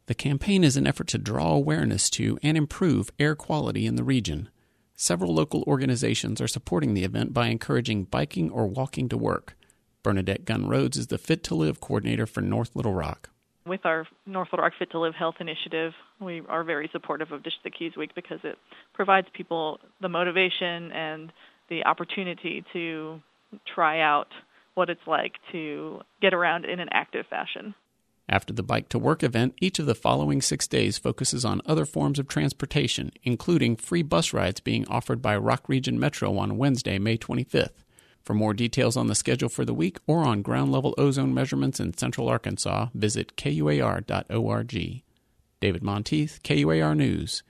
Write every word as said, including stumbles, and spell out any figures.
The campaign is an effort to draw awareness to and improve air quality in the region. Several local organizations are supporting the event by encouraging biking or walking to work. Bernadette Gunn Rhodes is the Fit to Live coordinator for North Little Rock. With our North Little Rock Fit to Live health initiative, we are very supportive of Dish the Keys Week because it provides people the motivation and the opportunity to try out what it's like to get around in an active fashion. After the Bike to Work event, each of the following six days focuses on other forms of transportation, including free bus rides being offered by Rock Region Metro on Wednesday, May twenty-fifth. For more details on the schedule for the week or on ground-level ozone measurements in central Arkansas, visit K U A R dot org. David Monteith, K U A R News.